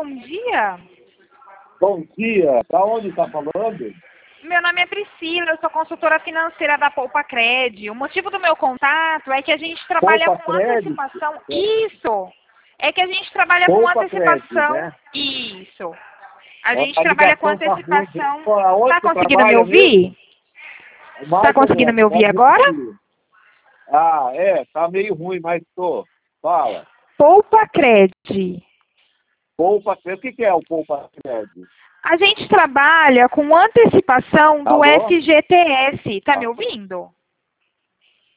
bom dia. Bom dia, da onde está falando? Meu nome é Priscila, eu sou consultora financeira da Poupa Cred. O motivo do meu contato é que a gente trabalha Poupa com Cred? antecipação. Isso! É que a gente trabalha com Poupa Cred, antecipação. né? Isso. A A gente trabalha com ligação tá ruim. antecipação. Aonde Tá você conseguindo me trabalha mesmo? ouvir? Tá Mais ou conseguindo me menos, ouvir pode agora? repetir. Ah, tá meio ruim, mas tô. Fala. Poupa Cred. Poupa Cred, o que é o Poupa Cred? A gente trabalha com antecipação do Alô? FGTS. Tá me ouvindo?